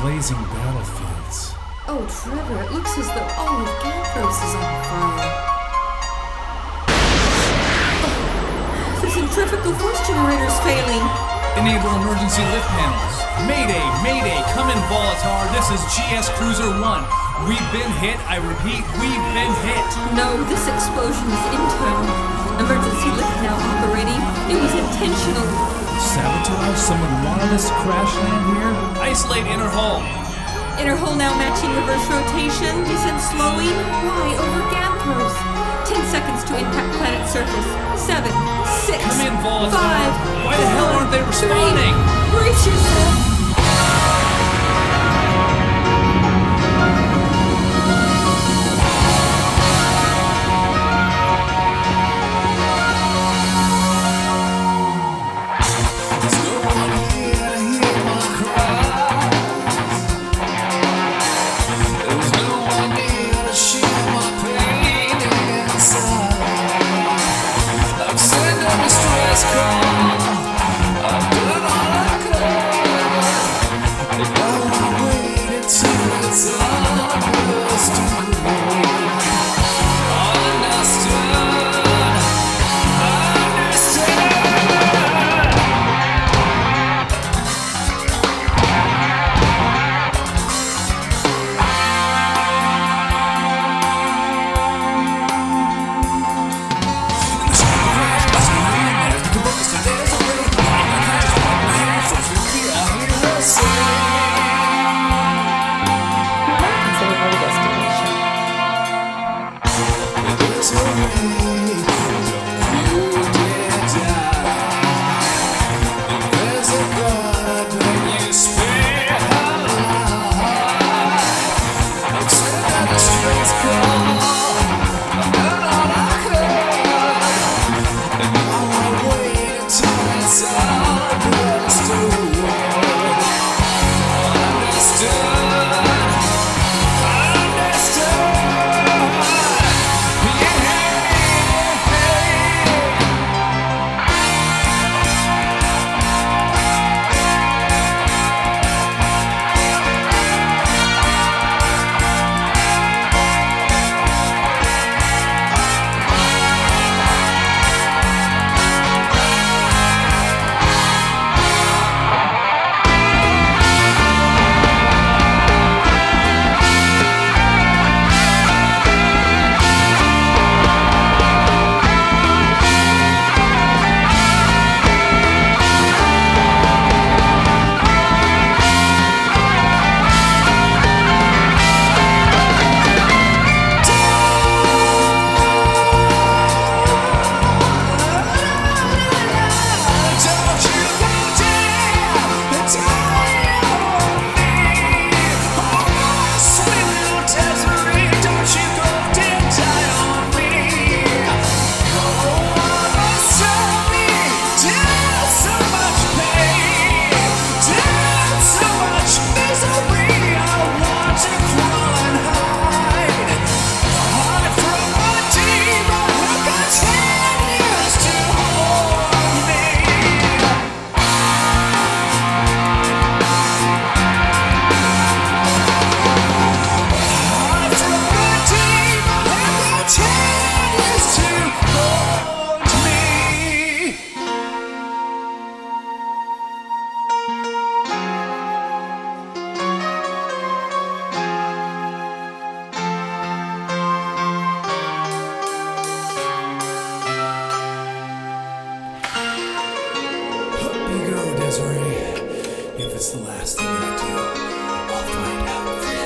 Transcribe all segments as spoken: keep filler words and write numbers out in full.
blazing battlefields. Oh, Trevor, it looks as though all of Ganthros is on fire. Oh, the centrifugal force generator's failing. Enable emergency lift panels. Mayday, Mayday, come in Volatar. This is G S Cruiser one. We've been hit. I repeat, we've been hit. No, this explosion is internal. Emergency lift now operating. It was intentional. Sabotage? Someone wanted us to crash land here? Isolate inner hull. Inner hull now matching reverse rotation. Descent slowing. Why over Ganthros? Ten seconds to impact planet surface. Seven, six, Come in, Volatar. five, Why the hell aren't they responding? Three. Brace yourself. If it's the last thing I do, I'll find out for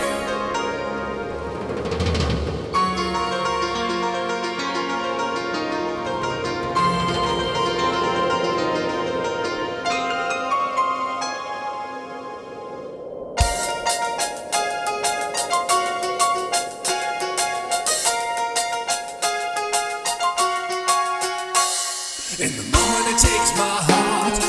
you. In the moment it takes my heart